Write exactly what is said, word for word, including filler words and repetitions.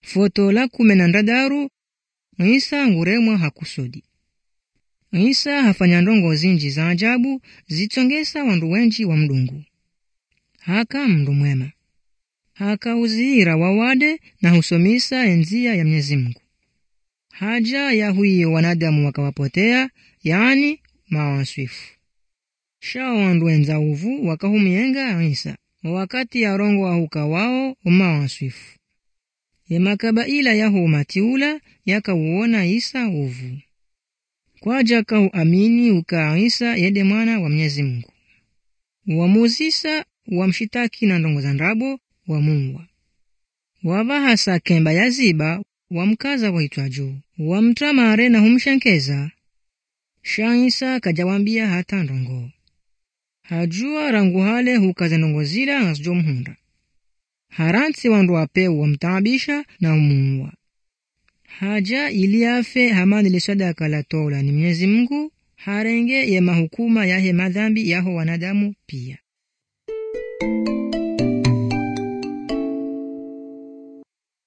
Foto la kumi na ndadaru, Isa nguremwa hakusudi. Isa hafanya ndongo zinji za ajabu zitongesa wandu wenji wa mdungu. Haka mndu mwema. Haka uzihira wawade na husomisa enzia ya Mwenyezi Mungu. Haja ya huyo wanadamu wakawapotea, yani mawaswifu. Shao wandu wenza uvu wakahumienga Isa, wakati ya rongo wa huka wao umawaswifu. Ye makabaila yahu matiula yaka uona Isa uvu. Kwa jaka uamini uka Isa yede mwana wa Mwenyezi Mungu. Uamuzisa wamshitaki na ndongo za ndrabo wa mungwa. Wabahasa kemba ya ziba wamkaza waitwa juu. Wamtamare na humshenkeza. Sha Isa kajawambia hata ndongo. Hajua rangu hale hukaze ndongo zila ngasjo mhunda. Haransi wandu wapeu wamtabisha na umungwa. Haja iliafe hamani li sadaka la tola ni Mwenyezi Mungu, harenge ye mahukuma yahe madhambi yaho wanadamu pia.